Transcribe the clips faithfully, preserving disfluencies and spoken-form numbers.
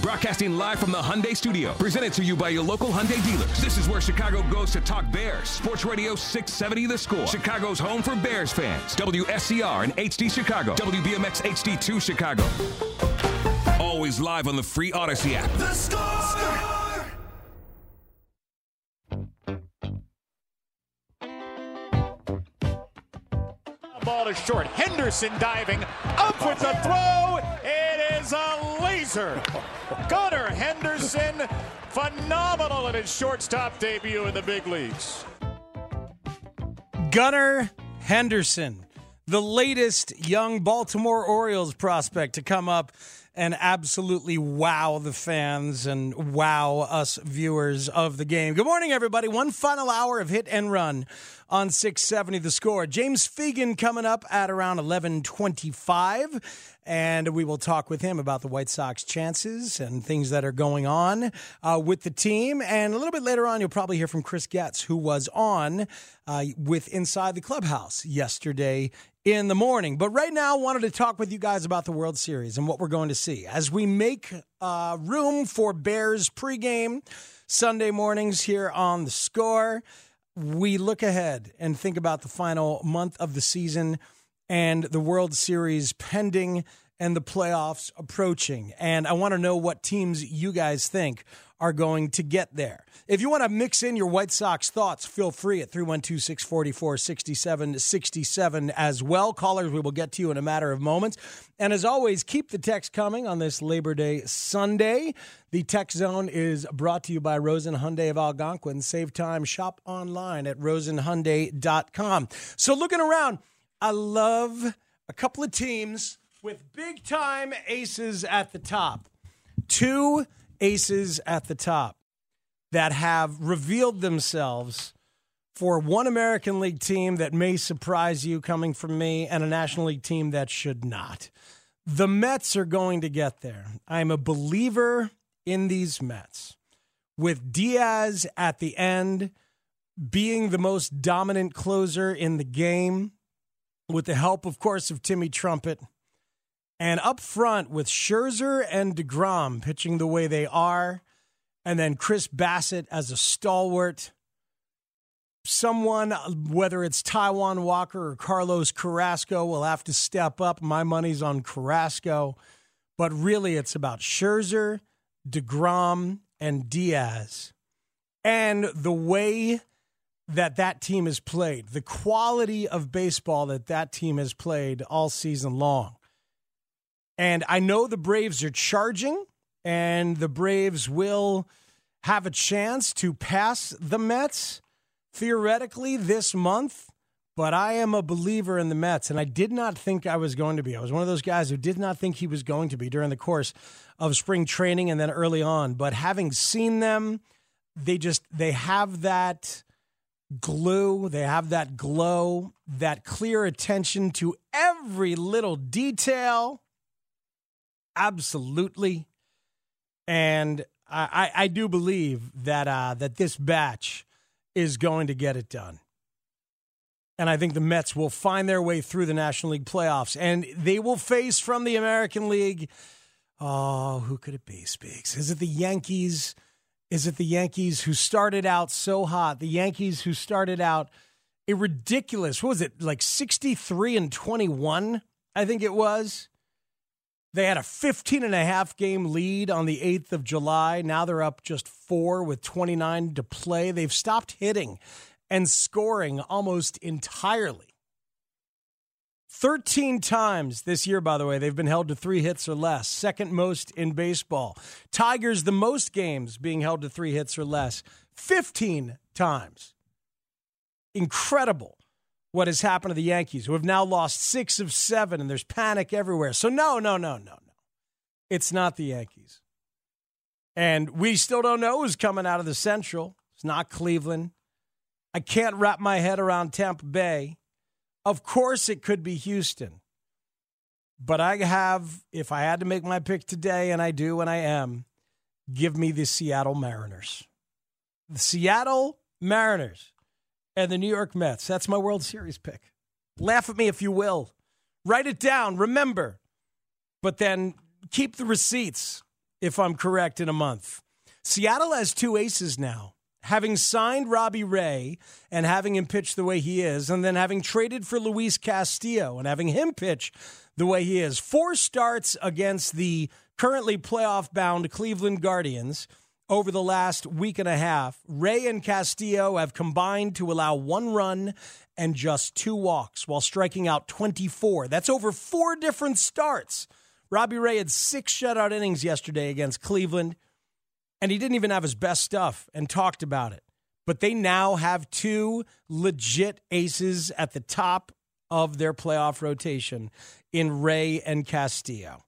Broadcasting live from the Hyundai Studio. Presented to you by your local Hyundai dealers. This is where Chicago goes to talk Bears. Sports Radio six seventy The Score. Chicago's home for Bears fans. W S C R and H D Chicago. W B M X H D two Chicago. Always live on the free Odyssey app. The Score! Ball is short. Henderson diving up with the throw. It is a laser. Gunnar Henderson, phenomenal in his shortstop debut in the big leagues. Gunnar Henderson, the latest young Baltimore Orioles prospect to come up and absolutely wow the fans and wow us viewers of the game. Good morning, everybody. One final hour of Hit and Run on six seventy The Score. James Fegan coming up at around eleven twenty-five, and we will talk with him about the White Sox chances and things that are going on uh, with the team. And a little bit later on, you'll probably hear from Chris Getz, who was on uh, with Inside the Clubhouse yesterday in the morning. But right now, I wanted to talk with you guys about the World Series and what we're going to see as we make uh, room for Bears pregame Sunday mornings here on The Score. We look ahead and think about the final month of the season and the World Series pending and the playoffs approaching. And I want to know what teams you guys think are going to get there. If you want to mix in your White Sox thoughts, feel free at three one two, six four four, six seven six seven as well. Callers, we will get to you in a matter of moments. And as always, keep the text coming on this Labor Day Sunday. The Text Zone is brought to you by Rosen Hyundai of Algonquin. Save time, shop online at rosen hyundai dot com. So looking around, I love a couple of teams with big-time aces at the top. Two aces at the top that have revealed themselves for one American League team that may surprise you coming from me and a National League team that should not. The Mets are going to get there. I'm a believer in these Mets. With Diaz at the end being the most dominant closer in the game, with the help, of course, of Timmy Trumpet, and up front with Scherzer and DeGrom pitching the way they are, and then Chris Bassett as a stalwart. Someone, whether it's Taijuan Walker or Carlos Carrasco, will have to step up. My money's on Carrasco. But really, it's about Scherzer, DeGrom, and Diaz. And the way that that team has played, the quality of baseball that that team has played all season long. And I know the Braves are charging, and the Braves will have a chance to pass the Mets theoretically this month, but I am a believer in the Mets, and I did not think I was going to be. I was one of those guys who did not think he was going to be during the course of spring training and then early on. But having seen them, they just, they have that glue, they have that glow, that clear attention to every little detail. Absolutely. And I, I do believe that uh, that this batch is going to get it done. And I think the Mets will find their way through the National League playoffs. And they will face from the American League, oh, who could it be, Speaks? Is it the Yankees? Is it the Yankees who started out so hot? The Yankees who started out a ridiculous, what was it, like sixty-three and twenty-one, I think it was. They had a fifteen and a half game lead on the eighth of July. Now they're up just four with twenty-nine to play. They've stopped hitting and scoring almost entirely. thirteen times this year, by the way, they've been held to three hits or less. Second most in baseball. Tigers, the most games being held to three hits or less. fifteen times. Incredible what has happened to the Yankees, who have now lost six of seven, and there's panic everywhere. So no, no, no, no, no. It's not the Yankees. And we still don't know who's coming out of the Central. It's not Cleveland. I can't wrap my head around Tampa Bay. Of course it could be Houston. But I have, if I had to make my pick today, and I do, and I am, give me the Seattle Mariners. The Seattle Mariners and the New York Mets. That's my World Series pick. Laugh at me if you will. Write it down. Remember. But then keep the receipts. if I'm correct, in a month. Seattle has two aces now. Having signed Robbie Ray and having him pitch the way he is, and then having traded for Luis Castillo and having him pitch the way he is. Four starts against the currently playoff-bound Cleveland Guardians over the last week and a half. Ray and Castillo have combined to allow one run and just two walks while striking out twenty-four. That's over four different starts. Robbie Ray had six shutout innings yesterday against Cleveland, and he didn't even have his best stuff and talked about it. But they now have two legit aces at the top of their playoff rotation in Ray and Castillo.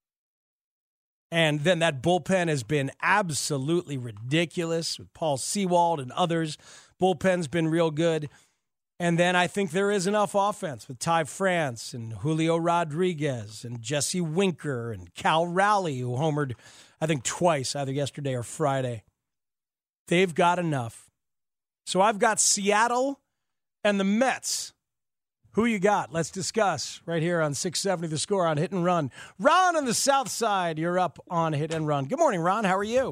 And then that bullpen has been absolutely ridiculous with Paul Sewald and others. Bullpen's been real good. And then I think there is enough offense with Ty France and Julio Rodriguez and Jesse Winker and Cal Raleigh, who homered, I think, twice, either yesterday or Friday. They've got enough. So I've got Seattle and the Mets. Who you got? Let's discuss right here on six seventy The Score on Hit and Run. Ron on the South Side, you're up on Hit and Run. Good morning, Ron. How are you?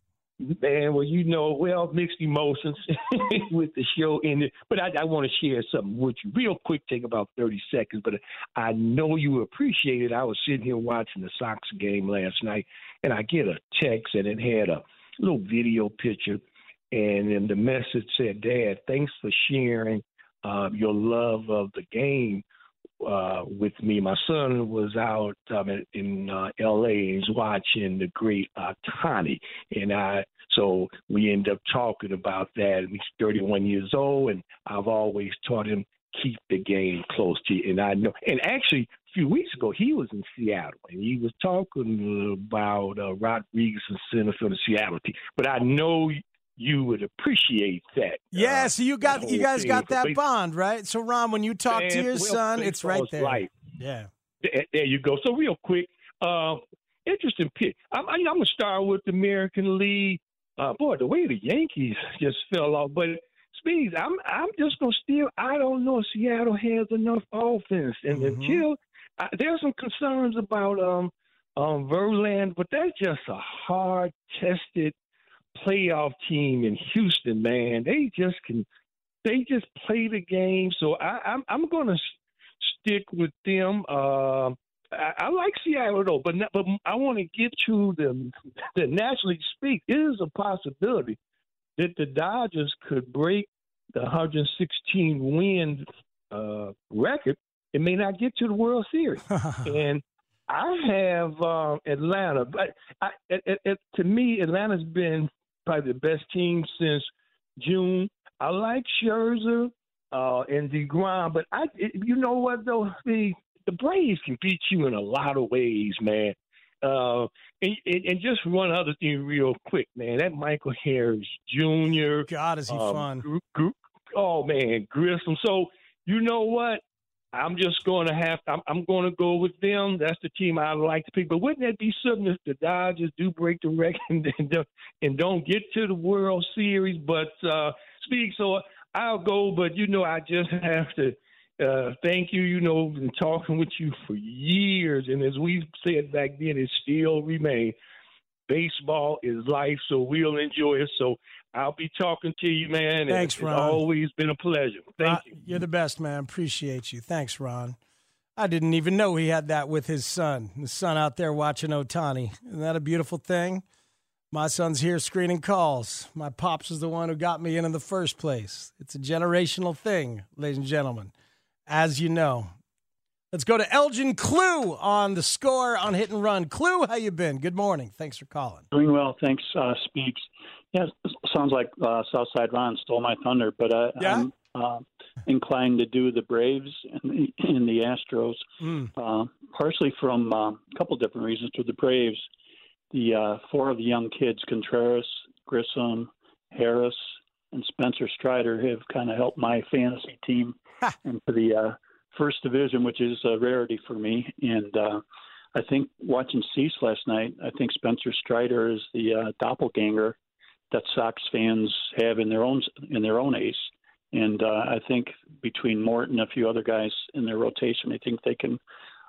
Man, well, you know, well, mixed emotions with the show in it. But I, I want to share something with you real quick, take about thirty seconds. But I know you appreciate it. I was sitting here watching the Sox game last night, and I get a text, and it had a little video picture. And then the message said, Dad, thanks for sharing uh, your love of the game uh, with me. My son was out um, in, in uh, L A and he's watching the great Ohtani. And I, so we end up talking about that. And he's thirty-one years old, and I've always taught him keep the game close to you. And I know, and actually a few weeks ago, he was in Seattle and he was talking about uh, Rodriguez and center for the Seattle team. But I know you would appreciate that. Yeah, uh, so you got you guys got that bond, right? So, Ron, when you talk Man, to your well, son, it's right there. Life. Yeah. There, there you go. So real quick, uh, interesting pick. I'm, I'm going to start with the American League. Uh, boy, the way the Yankees just fell off. But, Speeds, I'm I'm just going to steal. I don't know if Seattle has enough offense. And mm-hmm. until uh, – there's some concerns about um, um, Verlander, but that's just a hard-tested playoff team in Houston, man. They just can – they just play the game. So I, I'm I'm going to stick with them. Uh, I, I like Seattle though, but not, but I want to get to the the National League speak. It is a possibility that the Dodgers could break the one hundred sixteen win uh, record. It may not get to the World Series, and I have uh, Atlanta. But I, it, it, it, to me, Atlanta's been probably the best team since June. I like Scherzer uh, and DeGrom, but I, it, you know what though, the the Braves can beat you in a lot of ways, man. Uh, and, and just one other thing, real quick, man. That Michael Harris Junior God, is he um, fun? Gr- gr- oh man, Grissom. So you know what? I'm just going to have – I'm, I'm going to go with them. That's the team I like to pick. But wouldn't that be something if the Dodgers do break the record and, and don't get to the World Series? But uh, speak, so I'll go. But, you know, I just have to uh, thank you, you know, been talking with you for years. And as we said back then, it still remains. Baseball is life, so we'll enjoy it. So I'll be talking to you, man. Thanks, Ron. It's always been a pleasure. Thank Ron, you. You're the best, man. Appreciate you. Thanks, Ron. I didn't even know he had that with his son. His son out there watching Ohtani. Isn't that a beautiful thing? My son's here screening calls. My pops is the one who got me in in the first place. It's a generational thing, ladies and gentlemen, as you know. Let's go to Elgin Clue on the Score on Hit and Run. Clue, how you been? Good morning. Thanks for calling. Doing well. Thanks, uh, Speaks. Yeah, sounds like uh, Southside Ron stole my thunder, but uh, yeah? I'm uh, inclined to do the Braves and the, and the Astros, mm. uh, partially from uh, a couple different reasons. With the Braves, the uh, four of the young kids, Contreras, Grissom, Harris, and Spencer Strider, have kind of helped my fantasy team into the uh, first division, which is a rarity for me. And uh, I think watching Cease last night, I think Spencer Strider is the uh, doppelganger that Sox fans have in their own in their own ace. And uh, I think between Morton and a few other guys in their rotation, I think they can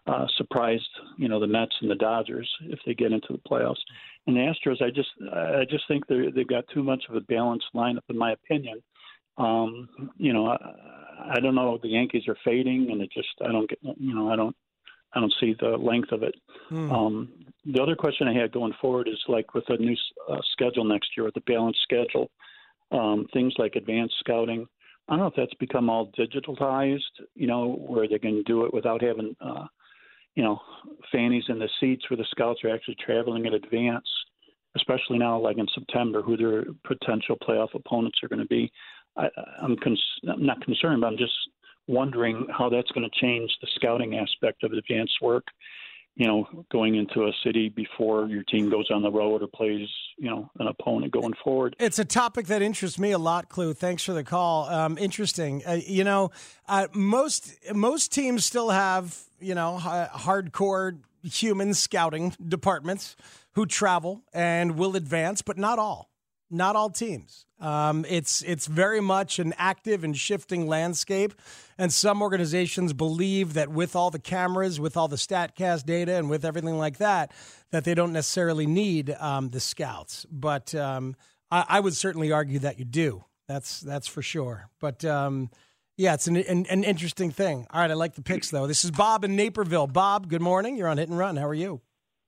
uh, surprise, you know, the Mets and the Dodgers if they get into the playoffs. And the Astros, I just I just think they they've got too much of a balanced lineup, in my opinion. Um, you know, I, I don't know. The Yankees are fading, and it just I don't get you know I don't I don't see the length of it. Hmm. Um, the other question I had going forward is like with a new uh, schedule next year, with the balanced schedule, um, things like advanced scouting. I don't know if that's become all digitalized, you know, where they can do it without having, uh, you know, fannies in the seats where the scouts are actually traveling in advance, especially now, like in September, who their potential playoff opponents are going to be. I, I'm, cons- I'm not concerned, but I'm just wondering how that's going to change the scouting aspect of advanced work, you know, going into a city before your team goes on the road or plays, you know, an opponent going forward. It's a topic that interests me a lot, Clue. Thanks for the call. Um, interesting. Uh, you know, uh, most most teams still have, you know, h- hardcore human scouting departments who travel and will advance, but not all. Not all teams. Um, it's it's very much an active and shifting landscape, and some organizations believe that with all the cameras, with all the StatCast data, and with everything like that, that they don't necessarily need um, the scouts. But um, I, I would certainly argue that you do. That's that's for sure. But um, yeah, it's an, an an interesting thing. All right, I like the picks though. This is Bob in Naperville. Bob, good morning. You're on Hit and Run. How are you?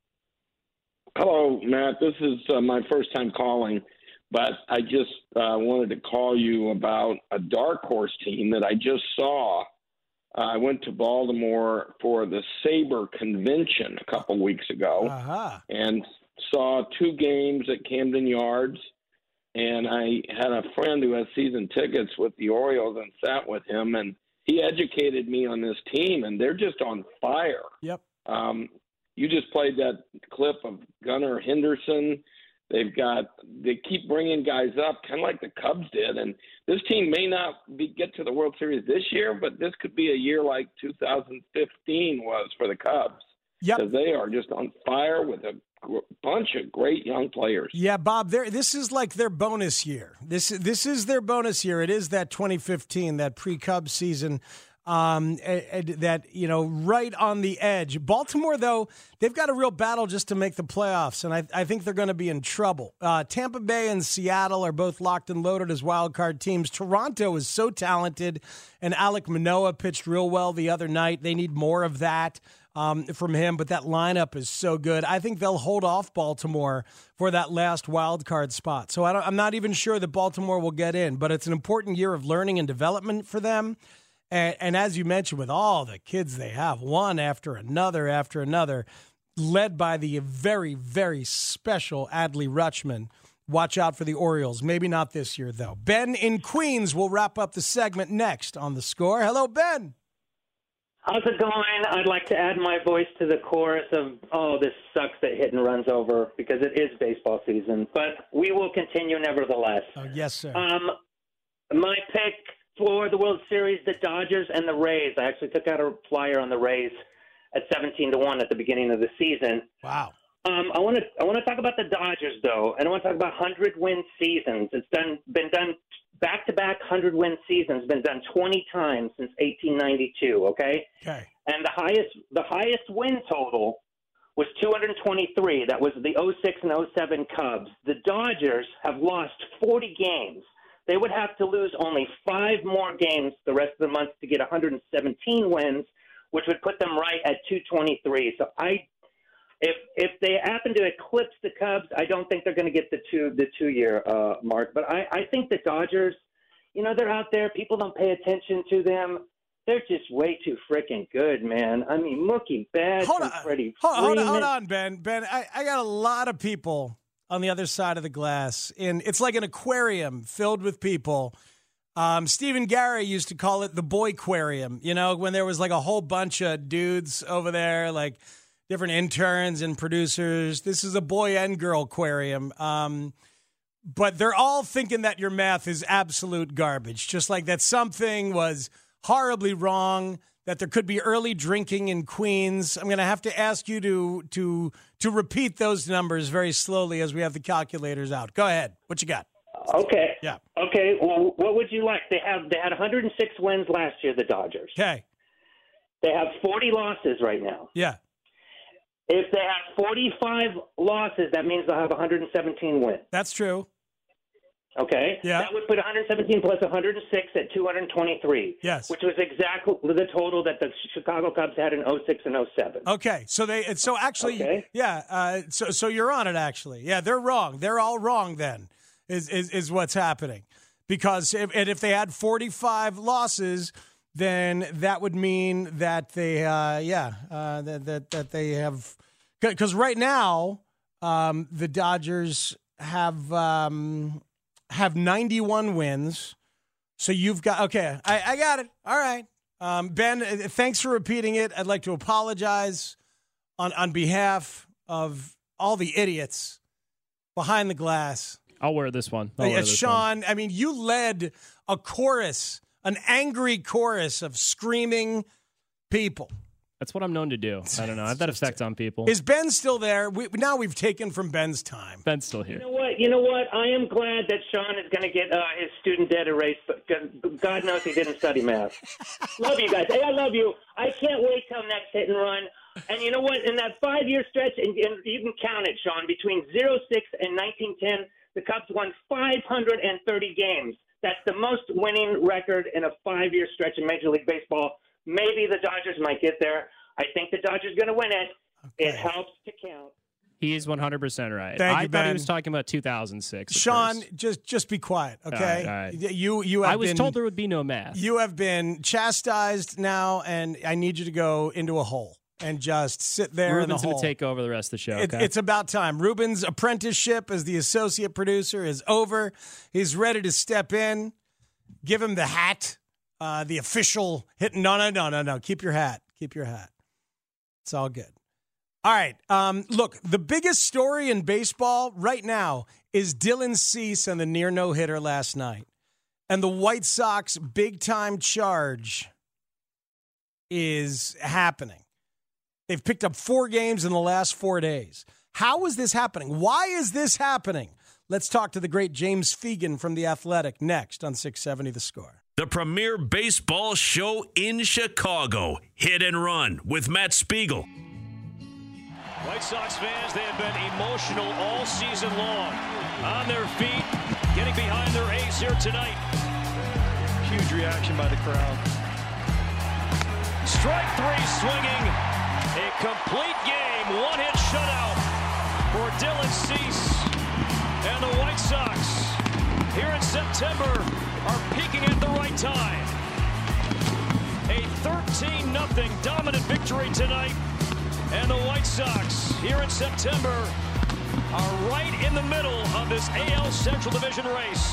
Hello, Matt. This is uh, my first time calling. But I just uh, wanted to call you about a dark horse team that I just saw. Uh, I went to Baltimore for the Sabre Convention a couple weeks ago uh-huh. and saw two games at Camden Yards. And I had a friend who has season tickets with the Orioles and sat with him, and he educated me on this team, and they're just on fire. Yep. Um, you just played that clip of Gunnar Henderson. They've got they keep bringing guys up, kind of like the Cubs did. And this team may not be, get to the World Series this year, but this could be a year like two thousand fifteen was for the Cubs. Yep. Because they are just on fire with a gr- bunch of great young players. Yeah, Bob, this is like their bonus year. This, this is their bonus year. It is that twenty fifteen, that pre-Cubs season. Um, that, you know, right on the edge. Baltimore, though, they've got a real battle just to make the playoffs, and I, I think they're going to be in trouble. Uh, Tampa Bay and Seattle are both locked and loaded as wild card teams. Toronto is so talented, and Alek Manoah pitched real well the other night. They need more of that um, from him, but that lineup is so good. I think they'll hold off Baltimore for that last wild card spot. So I don't, I'm not even sure that Baltimore will get in, but it's an important year of learning and development for them. And, and as you mentioned, with all the kids they have, one after another after another, led by the very, very special Adley Rutschman. Watch out for the Orioles. Maybe not this year, though. Ben in Queens will wrap up the segment next on The Score. Hello, Ben. How's it going? I'd like to add my voice to the chorus of, oh, this sucks that Hit and Run's over, because it is baseball season. But we will continue nevertheless. Oh, yes, sir. Um, my pick for the World Series, the Dodgers and the Rays. I actually took out a flyer on the Rays at seventeen to one at the beginning of the season. Wow. Um, I want to I want to talk about the Dodgers, though, and I want to talk about hundred-win seasons. It's done been done back-to-back hundred-win seasons, been done twenty times since eighteen ninety-two, okay? Okay. And the highest the highest win total was two hundred twenty-three. That was the oh six and oh seven Cubs. The Dodgers have lost forty games. They would have to lose only five more games the rest of the month to get one hundred seventeen wins, which would put them right at two twenty-three. So I, if if they happen to eclipse the Cubs, I don't think they're going to get the two the two year uh, mark. But I, I think the Dodgers, you know, they're out there. People don't pay attention to them. They're just way too freaking good, man. I mean, Mookie Betts hold and on. Freddie Hold, hold Freeman. on, hold on, Ben. Ben, I, I got a lot of people on the other side of the glass. In it's like an aquarium filled with people. Um, Stephen Gary used to call it the boy-aquarium, you know, when there was like a whole bunch of dudes over there, like different interns and producers. This is a boy and girl aquarium. Um, but they're all thinking that your math is absolute garbage, just like that something was horribly wrong, that there could be early drinking in Queens. I'm going to have to ask you to to to repeat those numbers very slowly as we have the calculators out. Go ahead. What you got? Okay. Yeah. Okay. Well, what would you like? They have they had one hundred six wins last year, the Dodgers. Okay. They have forty losses right now. Yeah. If they have forty-five losses, that means they'll have one hundred seventeen wins. That's true. Okay? Yeah. That would put one hundred seventeen plus one hundred six at two hundred twenty-three. Yes. Which was exactly the total that the Chicago Cubs had in oh six and oh seven. Okay. So they so actually Okay. yeah, uh, so so you're on it actually. Yeah, they're wrong. They're all wrong then. Is is is what's happening. Because if and if they had forty-five losses, then that would mean that they uh, yeah, uh, that, that that they have cuz right now um, the Dodgers have um, have ninety-one wins. So you've got, okay, I, I got it. All right. Um, Ben, thanks for repeating it. I'd like to apologize on, on behalf of all the idiots behind the glass. I'll wear this one. I'll Uh, wear this Sean, one. I mean, you led a chorus, an angry chorus of screaming people. That's what I'm known to do. I don't know. I have that effect on people. Is Ben still there? We, now we've taken from Ben's time. Ben's still You here. know what? You know what? I am glad that Sean is going to get uh, his student debt erased, but God knows he didn't study math. Love you guys. Hey, I love you. I can't wait till next hit and run. And you know what? In that five-year stretch, and, and you can count it, Sean, between oh six and nineteen ten, the Cubs won five hundred thirty games. That's the most winning record in a five-year stretch in Major League Baseball. Maybe the Dodgers might get there. I think the Dodgers are going to win it. Okay. It helps to count. He is one hundred percent right. Thank I you, thought Ben. he was talking about two thousand six. Sean, just just be quiet, okay? All right, all right. You you have I was been, told there would be no math. You have been chastised now, and I need you to go into a hole and just sit there Ruben's in the hole. going to take over the rest of the show. It, Okay? It's about time. Ruben's apprenticeship as the associate producer is over. He's ready to step in. Give him the hat, uh, the official hit. No, no, no, no, no. Keep your hat. Keep your hat. It's all good. All right. Um, look, the biggest story in baseball right now is Dylan Cease and the near no-hitter last night. And the White Sox big-time charge is happening. They've picked up four games in the last four days. How is this happening? Why is this happening? Let's talk to the great James Fegan from The Athletic next on six seventy The Score. The premier baseball show in Chicago, Hit and Run with Matt Spiegel. White Sox fans, they have been emotional all season long. On their feet, getting behind their ace here tonight. Huge reaction by the crowd. Strike three swinging. A complete game. One-hit shutout for Dylan Cease. And the White Sox, here in September, are peaking at the right time. A thirteen nothing dominant victory tonight. And the White Sox, here in September, are right in the middle of this A L Central Division race.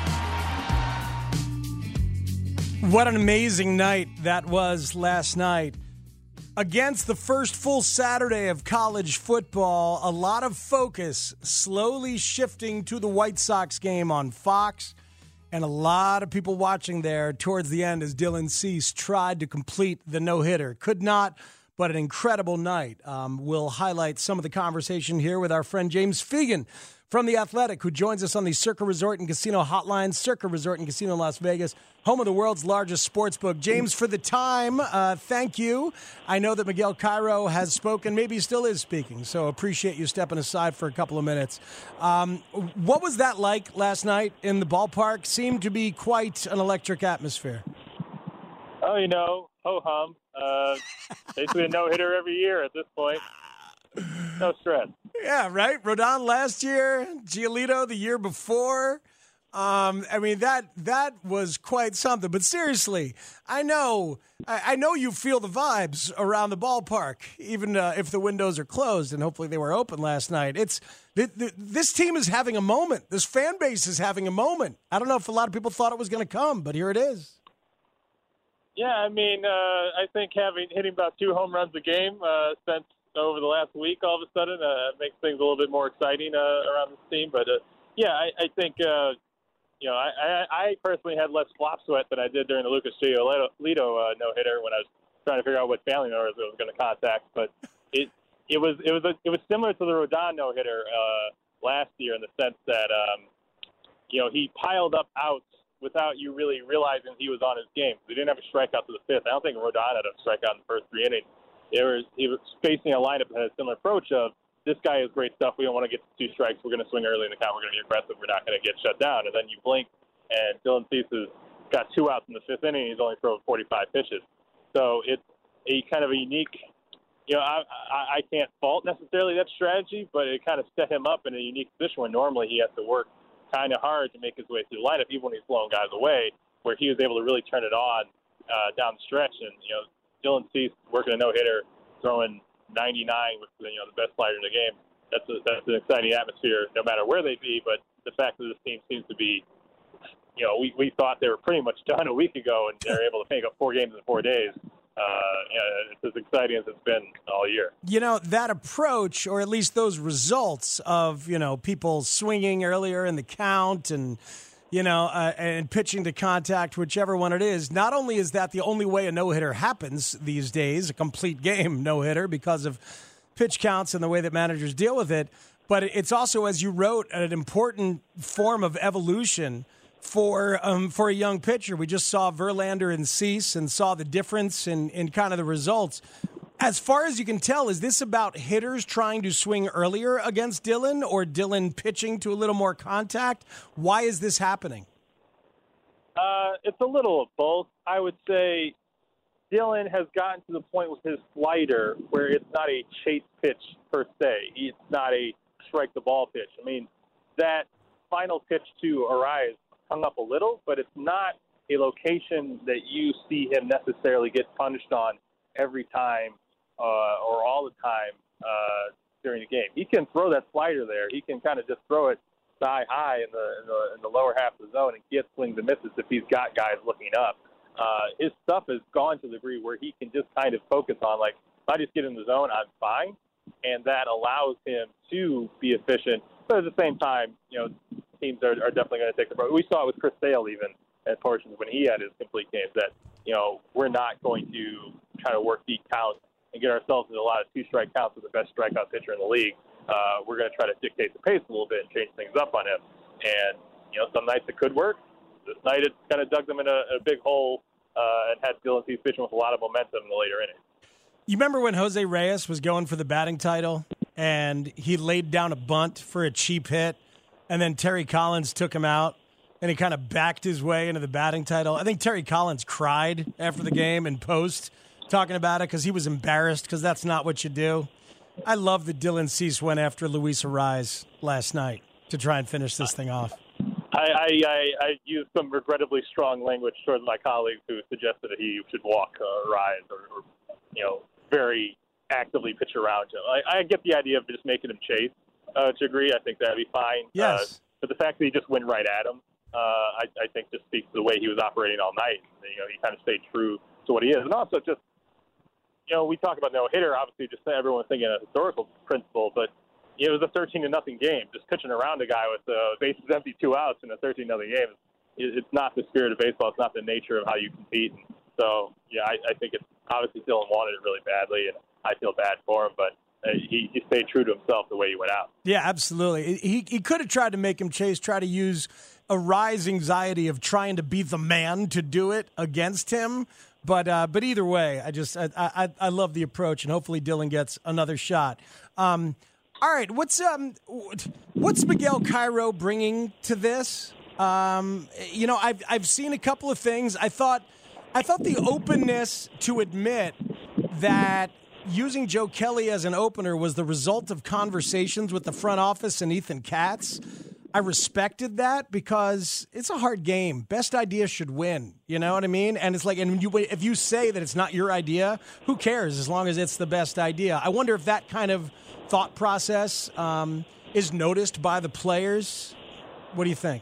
What an amazing night that was last night. Against the first full Saturday of college football, a lot of focus slowly shifting to the White Sox game on Fox, and a lot of people watching there towards the end as Dylan Cease tried to complete the no-hitter. Could not, but an incredible night. Um, we'll highlight some of the conversation here with our friend James Fegan from The Athletic, who joins us on the Circa Resort and Casino hotline. Circa Resort and Casino Las Vegas, home of the world's largest sports book. James, for the time, uh, thank you. I know that Miguel Cairo has spoken, maybe he still is speaking, so appreciate you stepping aside for a couple of minutes. Um, what was that like last night in the ballpark? Seemed to be quite an electric atmosphere. Oh, you know, ho-hum. Uh, basically a no-hitter every year at this point. No stress. Yeah, right? Rodon last year, Giolito the year before. Um, I mean, that that was quite something. But seriously, I know I, I know you feel the vibes around the ballpark, even uh, if the windows are closed, and hopefully they were open last night. It's th- th- this team is having a moment. This fan base is having a moment. I don't know if a lot of people thought it was going to come, but here it is. Yeah, I mean, uh, I think having hitting about two home runs a game uh, since over the last week, all of a sudden, uh, makes things a little bit more exciting uh, around this team. But uh, yeah, I, I think uh, you know, I, I, I personally had less flop sweat than I did during the Lucas Giolito uh, no hitter when I was trying to figure out what family members I was going to contact. But it it was it was a, it was similar to the Rodon no hitter uh, last year in the sense that um, you know he piled up outs without you really realizing he was on his game. He didn't have a strikeout to the fifth. I don't think Rodon had a strikeout in the first three innings. It was, he was facing a lineup that had a similar approach of, this guy is great stuff. We don't want to get to two strikes. We're going to swing early in the count. We're going to be aggressive. We're not going to get shut down. And then you blink, and Dylan Cease has got two outs in the fifth inning. He's only thrown forty-five pitches. So it's a kind of a unique, you know, I, I, I can't fault necessarily that strategy, but it kind of set him up in a unique position where normally he has to work kind of hard to make his way through the lineup, even when he's blowing guys away, where he was able to really turn it on uh, down the stretch. And, you know, Dylan Cease working a no-hitter, throwing ninety-nine with, you know, the best slider in the game. That's a, that's an exciting atmosphere no matter where they be, but the fact that this team seems to be, you know, we, we thought they were pretty much done a week ago, and they're able to make up four games in four days. Uh, you know, it's as exciting as it's been all year. You know, that approach, or at least those results of, you know, people swinging earlier in the count and, you know, uh, and pitching to contact, whichever one it is, not only is that the only way a no-hitter happens these days, a complete game no-hitter because of pitch counts and the way that managers deal with it, but it's also, as you wrote, an important form of evolution for um, for a young pitcher. We just saw Verlander and Cease and saw the difference in, in kind of the results. As far as you can tell, is this about hitters trying to swing earlier against Dylan or Dylan pitching to a little more contact? Why is this happening? Uh, it's a little of both. I would say Dylan has gotten to the point with his slider where it's not a chase pitch per se. It's not a strike the ball pitch. I mean, that final pitch to Arraez hung up a little, but it's not a location that you see him necessarily get punished on every time uh, or all the time uh, during the game. He can throw that slider there. He can kind of just throw it thigh high in the, in the in the lower half of the zone and get swings and misses if he's got guys looking up. Uh, his stuff has gone to the degree where he can just kind of focus on, like, if I just get in the zone, I'm fine, and that allows him to be efficient. But at the same time, you know, teams are, are definitely going to take the – we saw it with Chris Sale even at portions when he had his complete games that, you know, we're not going to try to work deep counts and get ourselves into a lot of two-strike counts with the best strikeout pitcher in the league. Uh, we're going to try to dictate the pace a little bit and change things up on him. And, you know, some nights it could work. This night it kind of dug them in a, a big hole uh, and had Dylan Cease pitching with a lot of momentum in the later innings. You remember when Jose Reyes was going for the batting title and he laid down a bunt for a cheap hit and then Terry Collins took him out and he kind of backed his way into the batting title? I think Terry Collins cried after the game in post talking about it because he was embarrassed because that's not what you do. I love that Dylan Cease went after Luis Arraez last night to try and finish this thing off. I, I, I, I used some regrettably strong language towards my colleagues who suggested that he should walk uh, Arraez or, or, you know, very actively pitch around him. I, I get the idea of just making him chase uh, to a degree. I think that'd be fine. Yes. Uh, but the fact that he just went right at him, uh, I, I think just speaks to the way he was operating all night. You know, he kind of stayed true to what he is. And also just, you know, we talk about no-hitter, obviously just everyone's thinking a historical principle, but you know, it was a thirteen to nothing game. Just pitching around a guy with uh, bases empty, two outs in a thirteen nothing game, it's not the spirit of baseball. It's not the nature of how you compete. And so, yeah, I, I think it's obviously Dylan wanted it really badly, and I feel bad for him, but uh, he, he stayed true to himself the way he went out. Yeah, absolutely. He, he could have tried to make him chase, try to use Arraez's anxiety of trying to be the man to do it against him. But uh, but either way, I just I, I I love the approach, and hopefully Dylan gets another shot. Um, all right, what's um what's Miguel Cairo bringing to this? Um, you know, I've I've seen a couple of things. I thought I thought the openness to admit that using Joe Kelly as an opener was the result of conversations with the front office and Ethan Katz. I respected that because it's a hard game. Best idea should win. You know what I mean? And it's like, and you, if you say that it's not your idea, who cares as long as it's the best idea? I wonder if that kind of thought process um, is noticed by the players. What do you think?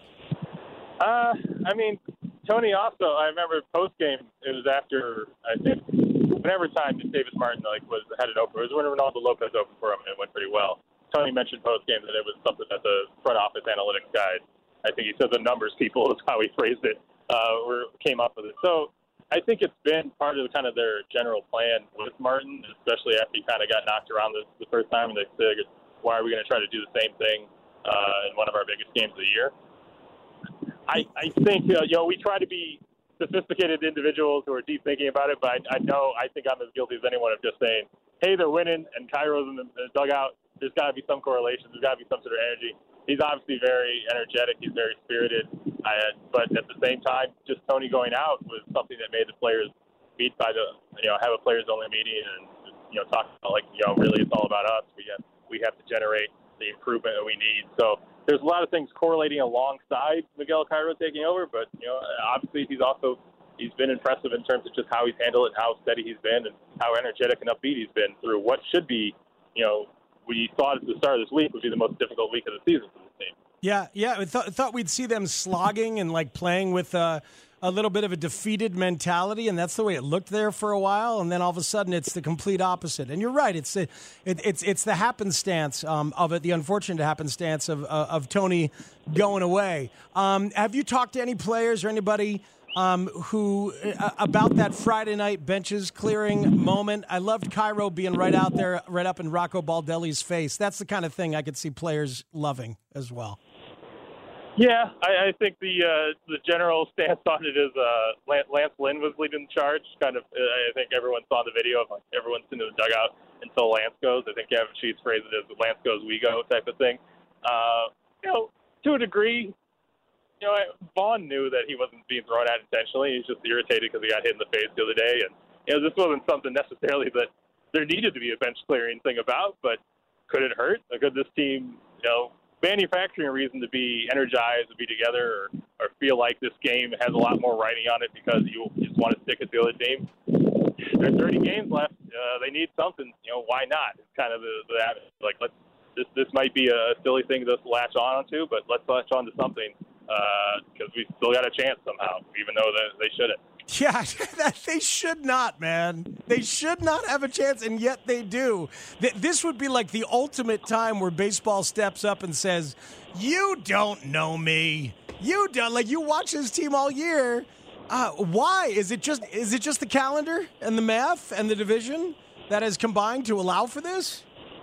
Uh, I mean, Tony also, I remember post-game, it was after, I think, whenever time Davis Martin like was had an opener, it was when Ronaldo Lopez opened for him and it went pretty well. Tony mentioned post-game that it was something that the front office analytics guys, I think he said the numbers people is how he phrased it, uh, were, came up with it. So I think it's been part of kind of their general plan with Martin, especially after he kind of got knocked around the, the first time, and they figured, why are we going to try to do the same thing uh, in one of our biggest games of the year? I, I think, uh, you know, we try to be sophisticated individuals who are deep thinking about it, but I, I know I think I'm as guilty as anyone of just saying, hey, they're winning, and Cairo's in the, the dugout. There's got to be some correlation. There's got to be some sort of energy. He's obviously very energetic. He's very spirited. I, but at the same time, just Tony going out was something that made the players meet by the, you know, have a players-only meeting and, you know, talk about, like, you know, really it's all about us. We have, we have to generate the improvement that we need. So there's a lot of things correlating alongside Miguel Cairo taking over, but, you know, obviously he's also, he's been impressive in terms of just how he's handled it, how steady he's been, and how energetic and upbeat he's been through what should be, you know, we thought at the start of this week would be the most difficult week of the season for this team. Yeah, yeah. I th- thought we'd see them slogging and like playing with uh, a little bit of a defeated mentality, and that's the way it looked there for a while. And then all of a sudden, it's the complete opposite. And you're right; it's it, it, it's it's the happenstance um, of it, the unfortunate happenstance of uh, of Tony going away. Um, have you talked to any players or anybody Um, who uh, about that Friday night benches clearing moment? I loved Cairo being right out there, right up in Rocco Baldelli's face. That's the kind of thing I could see players loving as well. Yeah, I, I think the uh, the general stance on it is uh, Lance, Lance Lynn was leading the charge. Kind of, I think everyone saw the video of like everyone's into the dugout until Lance goes. I think Gavin Sheets phrased it as Lance goes, we go type of thing. Uh, you know, to a degree. You know, Vaughn knew that he wasn't being thrown at intentionally. He's just irritated because he got hit in the face the other day. And, you know, this wasn't something necessarily that there needed to be a bench clearing thing about, but could it hurt? Or could this team, you know, manufacturing a reason to be energized, to be together, or, or feel like this game has a lot more writing on it because you just want to stick it to the other team? There's thirty games left. Uh, they need something. You know, why not? It's kind of the, the like, let's, this, this might be a silly thing to latch on to, but let's latch on to something. Because uh, we still got a chance somehow, even though they, they shouldn't. Yeah, that they should not, man. They should not have a chance, and yet they do. This would be like the ultimate time where baseball steps up and says, you don't know me. You don't. Like, you watch this team all year. Uh, why? Is it just is it just the calendar and the math and the division that has combined to allow for this?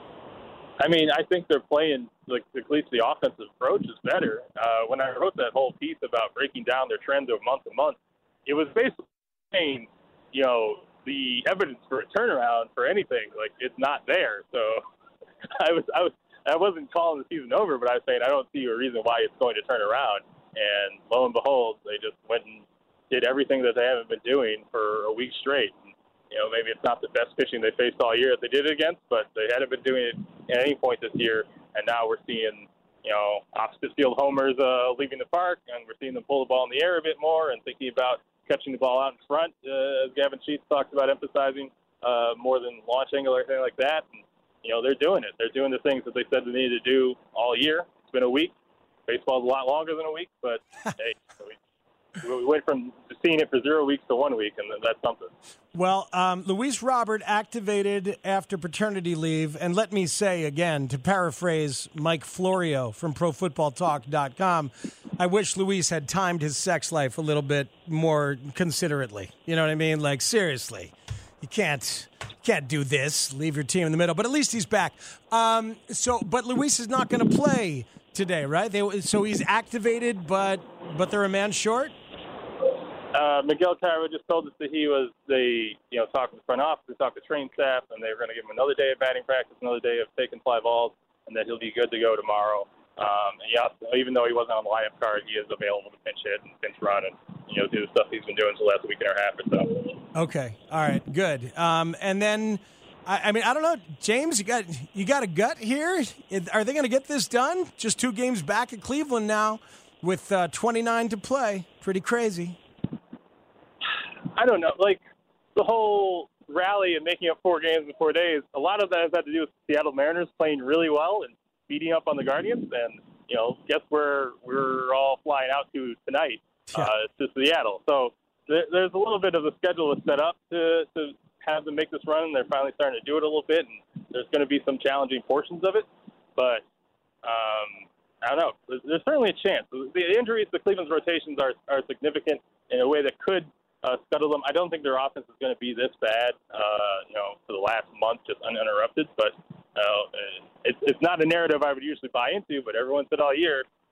I mean, I think they're playing, like, at least the offensive approach is better. Uh, when I wrote that whole piece about breaking down their trends of month to month, it was basically saying, you know, the evidence for a turnaround for anything, like, it's not there. So I was, I was, I wasn't calling the season over, but I was saying I don't see a reason why it's going to turn around. And lo and behold, they just went and did everything that they haven't been doing for a week straight. You know, maybe it's not the best pitching they faced all year that they did it against, but they hadn't been doing it at any point this year. And now we're seeing, you know, opposite field homers uh, leaving the park, and we're seeing them pull the ball in the air a bit more and thinking about catching the ball out in front, uh, as Gavin Sheets talked about emphasizing, uh, more than launch angle or anything like that. And, you know, they're doing it. They're doing the things that they said they needed to do all year. It's been a week. Baseball's a lot longer than a week, but, hey, we We went from seeing it for zero weeks to one week, and that's something. Well, um, Luis Robert activated after paternity leave, and let me say again, to paraphrase Mike Florio from Pro Football Talk dot com, I wish Luis had timed his sex life a little bit more considerately. You know what I mean? Like, seriously, you can't can't do this, leave your team in the middle, but at least he's back. Um, so, but Luis is not going to play today, right? They, so he's activated, but but they're a man short? Uh, Miguel Cairo just told us that he was, they, you know, talked to the front office, talked to train staff, and they were going to give him another day of batting practice, another day of taking fly balls, and that he'll be good to go tomorrow. Um, and yeah, even though he wasn't on the lineup card, he is available to pinch hit and pinch run and, you know, do the stuff he's been doing for the last week and a half or so. Okay. All right. Good. Um, and then, I, I mean, I don't know, James, you got you got a gut here? Are they going to get this done? Just two games back at Cleveland now with uh, twenty-nine to play. Pretty crazy. I don't know. Like, the whole rally and making up four games in four days, a lot of that has had to do with Seattle Mariners playing really well and beating up on the Guardians. And, you know, guess where we're all flying out to tonight? Yeah. Uh, to Seattle. So there, there's a little bit of a schedule that's set up to, to have them make this run, and they're finally starting to do it a little bit. And there's going to be some challenging portions of it. But, um, I don't know. There's, there's certainly a chance. The injuries to Cleveland's rotations are, are significant in a way that could Uh, scuttle them. I don't think their offense is going to be this bad, uh, you know, for the last month, just uninterrupted. But uh, it's it's not a narrative I would usually buy into. But everyone said all year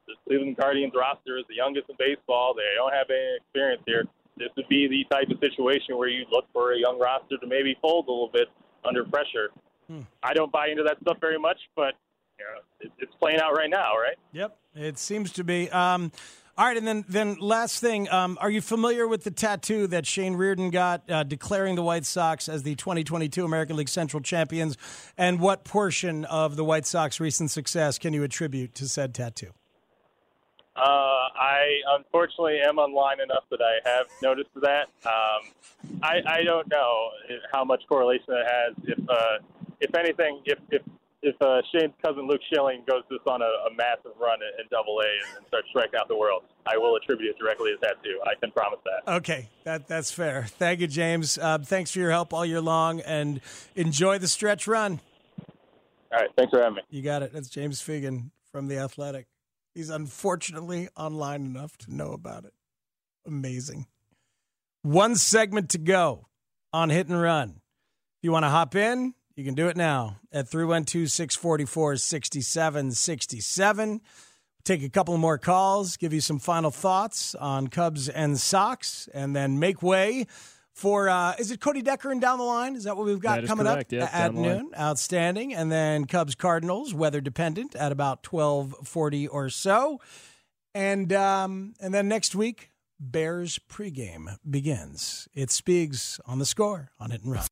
the Cleveland Guardians roster is the youngest in baseball. They don't have any experience here. This would be the type of situation where you look for a young roster to maybe fold a little bit under pressure. Hmm. I don't buy into that stuff very much, but you know, it, it's playing out right now, right? Yep, it seems to be. Um, all right, and then then last thing, um, are you familiar with the tattoo that Shane Reardon got uh, declaring the White Sox as the twenty twenty-two American League Central champions? And what portion of the White Sox recent success can you attribute to said tattoo? Uh, I unfortunately am online enough that I have noticed that. Um, I, I don't know how much correlation it has. If uh, if anything, if if if uh, Shane's cousin Luke Schilling goes just on a, a massive run in, in Double A and, and starts striking out the world, I will attribute it directly to that too. I can promise that. Okay, that that's fair. Thank you, James. Uh, thanks for your help all year long, and enjoy the stretch run. All right, thanks for having me. You got it. That's James Fegan from The Athletic. He's unfortunately online enough to know about it. Amazing. One segment to go on Hit and Run. If you want to hop in, you can do it now at three one two, six four four, six seven six seven. Take a couple more calls, give you some final thoughts on Cubs and Sox, and then make way for, uh, is it Cody Decker and down the line? Is that what we've got coming correct. up Yep, at noon? Outstanding. And then Cubs Cardinals, weather dependent, at about twelve forty or so. And um, and then next week, Bears pregame begins. It's Speegs on The Score on Hit and Run.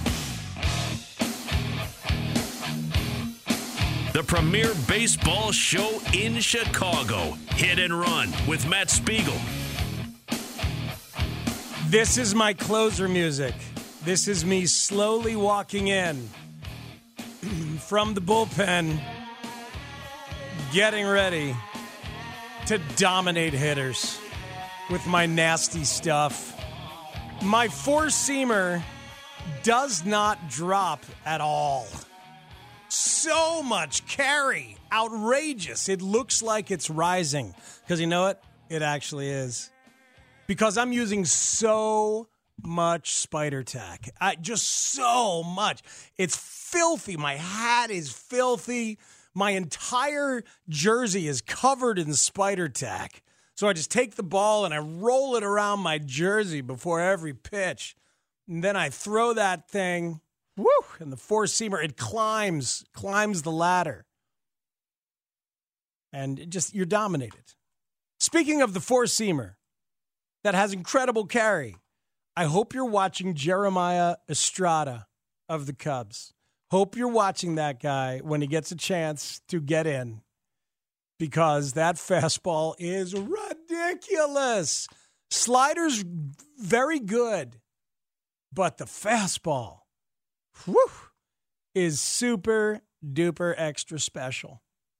The premier baseball show in Chicago. Hit and Run with Matt Spiegel. This is my closer music. This is me slowly walking in from the bullpen, getting ready to dominate hitters with my nasty stuff. My four-seamer does not drop at all. So much carry. Outrageous. It looks like it's rising. Because you know what? It actually is. Because I'm using so much spider tack. I, just so much. It's filthy. My hat is filthy. My entire jersey is covered in spider tack. So I just take the ball and I roll it around my jersey before every pitch. And then I throw that thing, woo, and the four-seamer, it climbs, climbs the ladder. And it just, you're dominated. Speaking of the four-seamer, that has incredible carry. I hope you're watching Jeremiah Estrada of the Cubs. Hope you're watching that guy when he gets a chance to get in, because that fastball is ridiculous. Slider's very good, but the fastball, whew, is super duper extra special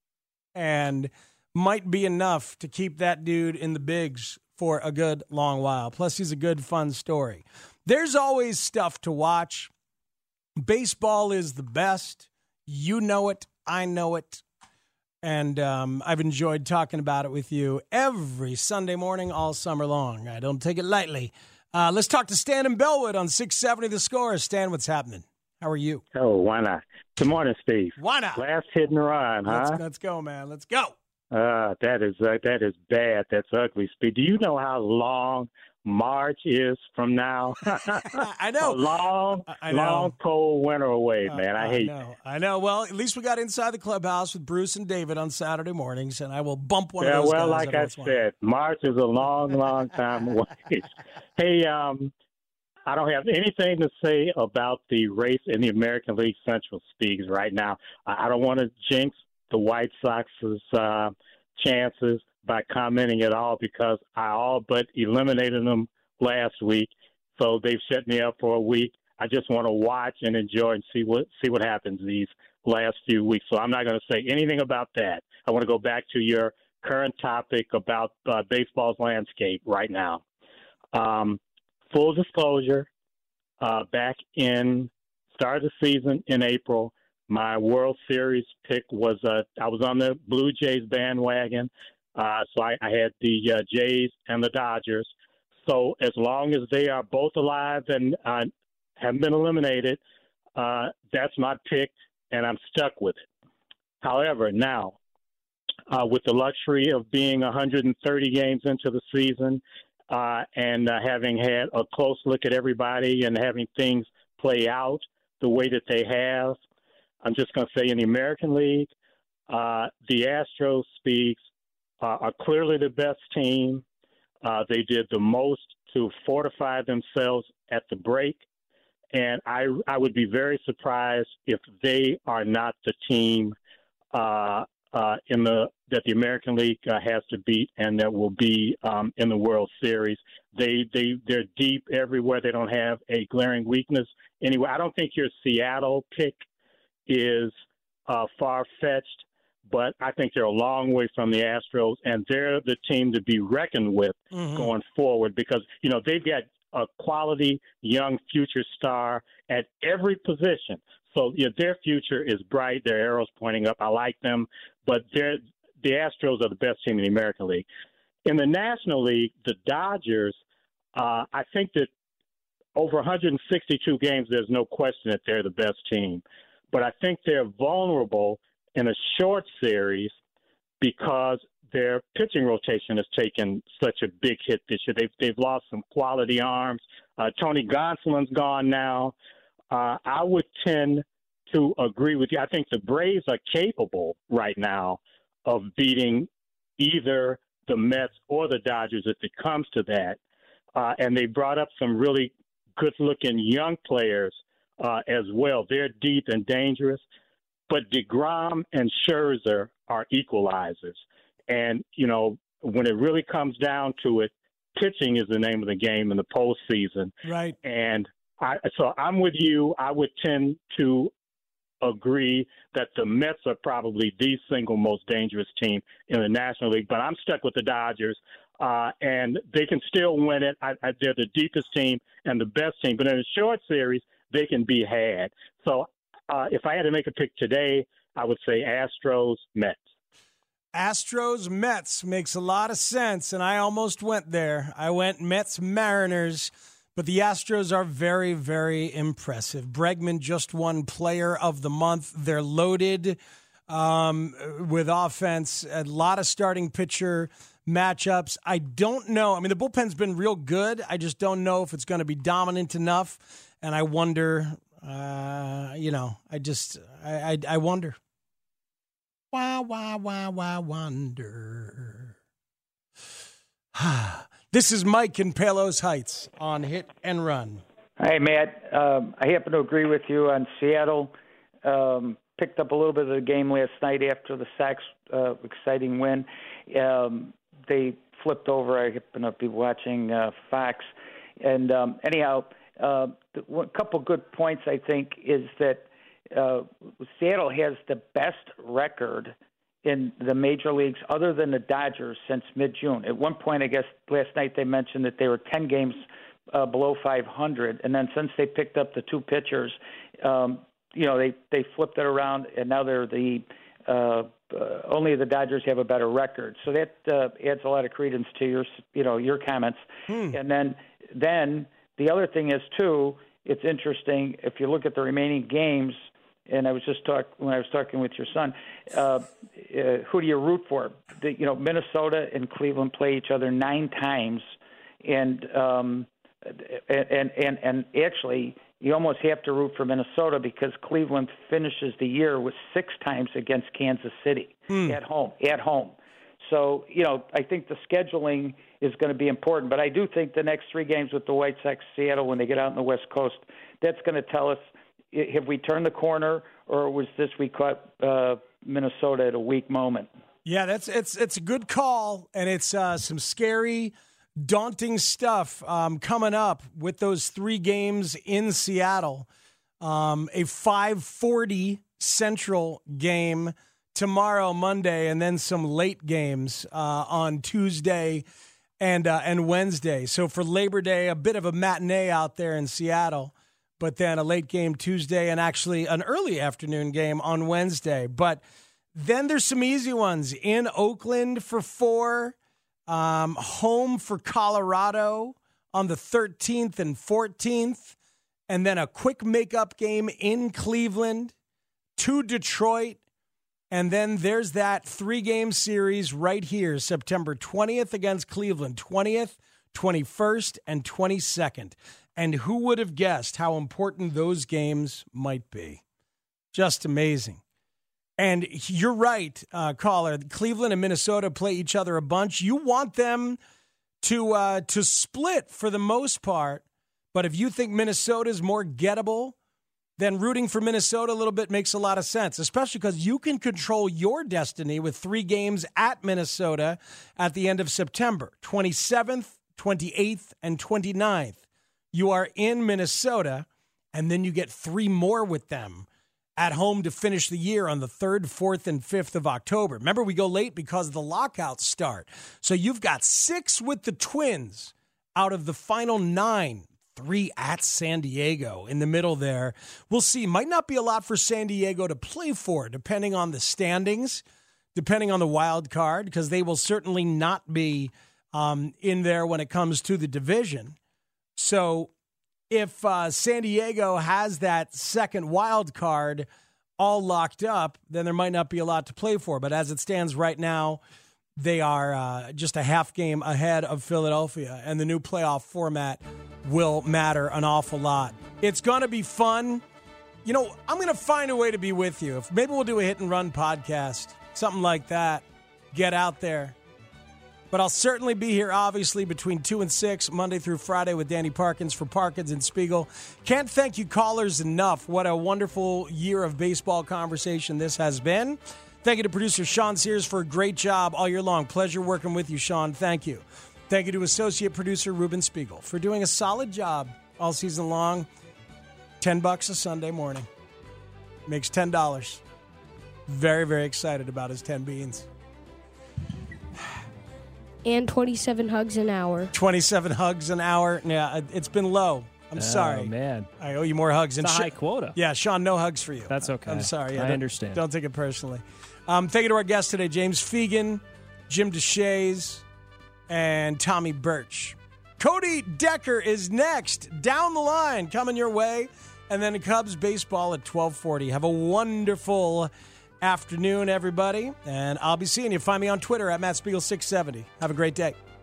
and might be enough to keep that dude in the bigs for a good long while. Plus, he's a good, fun story. There's always stuff to watch. Baseball is the best. You know it. I know it. And um, I've enjoyed talking about it with you every Sunday morning all summer long. I don't take it lightly. Uh, let's talk to Stan in Bellwood on six seventy The Score. Stan, what's happening? How are you? Oh, why not? Good morning, Steve. Why not? Last hit and run, huh? Let's, let's go, man. Let's go. Uh, that is uh, that is bad. That's ugly, Speed. Do you know how long March is from now? I know. A long, I know. long, cold winter away, man. Uh, I hate I know. I know. Well, at least we got inside the clubhouse with Bruce and David on Saturday mornings, and I will bump one yeah, of those well, guys like I once said, March is a long, long time away. Hey, um, I don't have anything to say about the race in the American League Central Speaks right now. I, I don't want to jinx the White Sox's uh, chances by commenting at all, because I all but eliminated them last week. So they've shut me up for a week. I just want to watch and enjoy and see what see what happens these last few weeks. So I'm not going to say anything about that. I want to go back to your current topic about uh, baseball's landscape right now. Um, full disclosure, uh, back in start of the season in April, my World Series pick was uh, I was on the Blue Jays bandwagon, uh, so I, I had the uh, Jays and the Dodgers. So as long as they are both alive and uh, haven't been eliminated, uh, that's my pick, and I'm stuck with it. However, now uh, with the luxury of being one hundred thirty games into the season uh, and uh, having had a close look at everybody and having things play out the way that they have. I'm just going to say in the American League, uh, the Astros speaks uh, are clearly the best team. Uh, they did the most to fortify themselves at the break. And I, I would be very surprised if they are not the team uh, uh, in the that the American League uh, has to beat and that will be um, in the World Series. They they they're deep everywhere. They don't have a glaring weakness anyway. I don't think your Seattle pick is uh, far-fetched, but I think they're a long way from the Astros, and they're the team to be reckoned with mm-hmm. going forward because you know they've got a quality young future star at every position. So yeah, their future is bright. Their arrows pointing up. I like them, but they're, the Astros are the best team in the American League. In the National League, the Dodgers, uh, I think that over one hundred sixty-two games, there's no question that they're the best team. But I think they're vulnerable in a short series because their pitching rotation has taken such a big hit this year. They've they've lost some quality arms. Uh, Tony Gonsolin's gone now. Uh, I would tend to agree with you. I think the Braves are capable right now of beating either the Mets or the Dodgers if it comes to that. Uh, and they brought up some really good-looking young players uh, as well. They're deep and dangerous. But DeGrom and Scherzer are equalizers. And, you know, when it really comes down to it, pitching is the name of the game in the postseason. Right. And I, so I'm with you. I would tend to agree that the Mets are probably the single most dangerous team in the National League. But I'm stuck with the Dodgers, uh, and they can still win it. I, I, they're the deepest team and the best team. But in a short series, they can be had. So uh, if I had to make a pick today, I would say Astros, Mets. Astros Mets makes a lot of sense, and I almost went there. I went Mets Mariners, but the Astros are very, very impressive. Bregman just won Player of the Month. They're loaded um, with offense, a lot of starting pitcher matchups. I don't know. I mean, the bullpen's been real good. I just don't know if it's going to be dominant enough, and I wonder, uh, you know, I just, I, I, I wonder. Wah, wah, wah, wah, wonder. This is Mike in Palos Heights on Hit and Run. Hey, Matt. Um, I happen to agree with you on Seattle. Um, picked up a little bit of the game last night after the Sox uh, exciting win. Um, they flipped over. I happen to be watching uh, Fox. And um, anyhow, uh, a couple good points, I think, is that Uh, Seattle has the best record in the major leagues other than the Dodgers since mid-June. At one point, I guess last night they mentioned that they were ten games uh, below five hundred, and then since they picked up the two pitchers, um, you know, they, they flipped it around, and now they're the uh, uh, only the Dodgers have a better record. So that uh, adds a lot of credence to your, you know, your comments. Hmm. And then then the other thing is, too, it's interesting, if you look at the remaining games, and I was just talk when I was talking with your son. Uh, uh, who do you root for? The, you know, Minnesota and Cleveland play each other nine times, and um, and and and actually, you almost have to root for Minnesota because Cleveland finishes the year with six times against Kansas City hmm. at home. At home. So, you know, I think the scheduling is going to be important. But I do think the next three games with the White Sox, Seattle, when they get out on the West Coast, that's going to tell us, have we turned the corner, or was this we caught uh, Minnesota at a weak moment? Yeah, that's it's it's a good call, and it's uh, some scary, daunting stuff um, coming up with those three games in Seattle. Um, a five forty Central game tomorrow, Monday, and then some late games uh, on Tuesday and uh, and Wednesday. So for Labor Day, a bit of a matinee out there in Seattle, but then a late game Tuesday and actually an early afternoon game on Wednesday. But then there's some easy ones in Oakland for four, um, home for Colorado on the thirteenth and fourteenth, and then a quick makeup game in Cleveland, to Detroit, And then there's that three-game series right here, September twentieth against Cleveland, twentieth, twenty-first, and twenty-second. And who would have guessed how important those games might be? Just amazing. And you're right, uh, caller. Cleveland and Minnesota play each other a bunch. You want them to uh, to split for the most part. But if you think Minnesota's more gettable, then rooting for Minnesota a little bit makes a lot of sense, especially because you can control your destiny with three games at Minnesota at the end of September, twenty-seventh, twenty-eighth, and twenty-ninth. You are in Minnesota, and then you get three more with them at home to finish the year on the third, fourth, and fifth of October. Remember, we go late because the lockouts start. So you've got six with the Twins out of the final nine. Three at San Diego in the middle there. We'll see. Might not be a lot for San Diego to play for, depending on the standings, depending on the wild card, because they will certainly not be um, in there when it comes to the division. So if uh, San Diego has that second wild card all locked up, then there might not be a lot to play for. But as it stands right now, they are uh, just a half game ahead of Philadelphia, and the new playoff format will matter an awful lot. It's going to be fun. You know, I'm going to find a way to be with you. If maybe we'll do a hit and run podcast, something like that. Get out there. But I'll certainly be here, obviously, between two and six, Monday through Friday with Danny Parkins for Parkins and Spiegel. Can't thank you callers enough. What a wonderful year of baseball conversation this has been. Thank you to producer Sean Sears for a great job all year long. Pleasure working with you, Sean. Thank you. Thank you to associate producer Ruben Spiegel for doing a solid job all season long. Ten bucks a Sunday morning. Makes ten dollars. Very, very excited about his ten beans. And twenty-seven hugs an hour. twenty-seven hugs an hour. Yeah, it's been low. I'm oh, sorry. man. I owe you more hugs. It's and a high quota. Yeah, Sean, no hugs for you. That's okay. I'm sorry. Yeah, I don't, understand. Don't take it personally. Um, thank you to our guests today, James Fegan, Jim DeShays, and Tommy Birch. Cody Decker is next, down the line, coming your way. And then Cubs baseball at twelve forty. Have a wonderful afternoon, everybody. And I'll be seeing you. Find me on Twitter at Matt Spiegel six seventy. Have a great day.